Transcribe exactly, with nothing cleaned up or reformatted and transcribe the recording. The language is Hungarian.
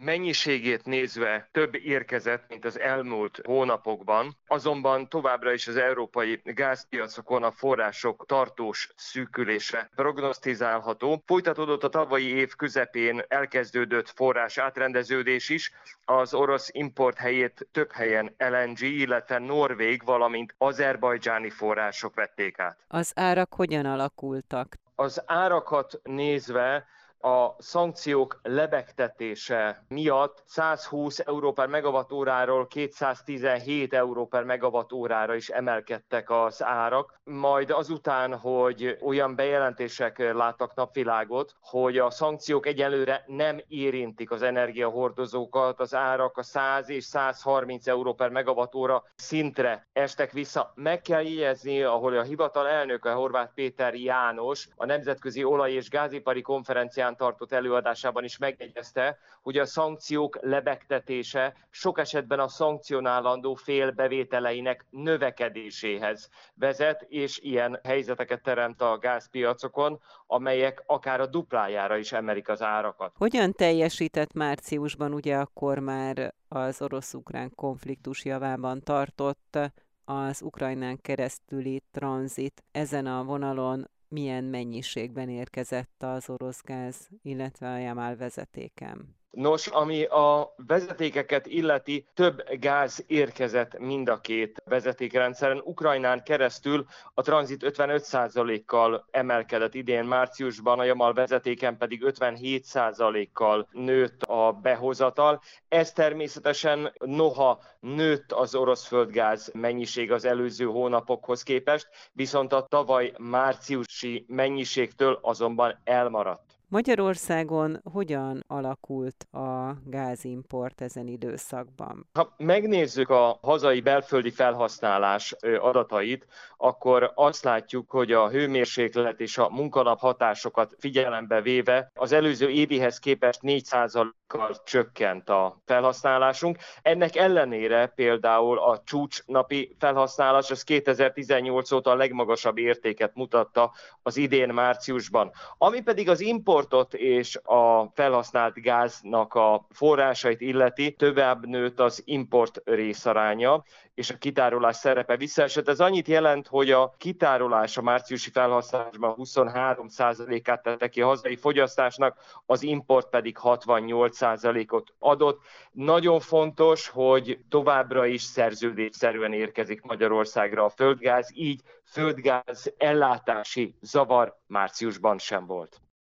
mennyiségét nézve több érkezett, mint az elmúlt hónapokban, azonban továbbra is az európai gázpiacokon a források tartós szűkülése prognosztizálható. Folytatódott a tavalyi év közepén elkezdődött forrás átrendeződés is, az orosz import helyét több helyen el en gé, illetve norvég, valamint azerbajdzsáni források vették át. Az árak hogyan alakultak? Az árakat nézve a szankciók lebegtetése miatt százhúsz euró per megawattóráról kétszáztizenhét euró per megawattórára is emelkedtek az árak. Majd azután, hogy olyan bejelentések láttak napvilágot, hogy a szankciók egyelőre nem érintik az energiahordozókat, az árak a száz és százharminc euró per megawattóra szintre estek vissza. Meg kell jegyezni, ahol a hivatal elnöke, Horváth Péter János a Nemzetközi Olaj- és Gázipari Konferencián tartott előadásában is megjegyezte, hogy a szankciók lebegtetése sok esetben a szankcionálandó fél bevételeinek növekedéséhez vezet, és ilyen helyzeteket teremt a gázpiacokon, amelyek akár a duplájára is emelik az árakat. Hogyan teljesített márciusban, ugye akkor már az orosz-ukrán konfliktus javában tartott az Ukrajnán keresztüli tranzit ezen a vonalon? Milyen mennyiségben érkezett az orosz gáz, illetve a Jamál vezetéken? Nos, ami a vezetékeket illeti, több gáz érkezett mind a két vezetékrendszeren. Ukrajnán keresztül a tranzit ötvenöt százalékkal emelkedett idén márciusban, a Jamál vezetéken pedig ötvenhét százalékkal nőtt a behozatal. Ez természetesen noha nőtt az orosz földgáz mennyiség az előző hónapokhoz képest, viszont a tavaly márciusi mennyiségtől azonban elmaradt. Magyarországon hogyan alakult a gázimport ezen időszakban? Ha megnézzük a hazai belföldi felhasználás adatait, akkor azt látjuk, hogy a hőmérséklet és a munkanap hatásokat figyelembe véve az előző évihez képest négy százalékkal csökkent a felhasználásunk. Ennek ellenére például a csúcsnapi felhasználás az kétezer-tizennyolc óta a legmagasabb értéket mutatta az idén márciusban. Ami pedig az importot és a felhasznált gáznak a forrásait illeti, tovább nőtt az import részaránya, és a kitárolás szerepe visszaesett. Ez annyit jelent, hogy a kitárolás a márciusi felhasználásban huszonhárom százalékát tette ki a hazai fogyasztásnak, az import pedig hatvannyolc százalékot adott. Nagyon fontos, hogy továbbra is szerződésszerűen érkezik Magyarországra a földgáz, így földgáz ellátási zavar márciusban sem volt.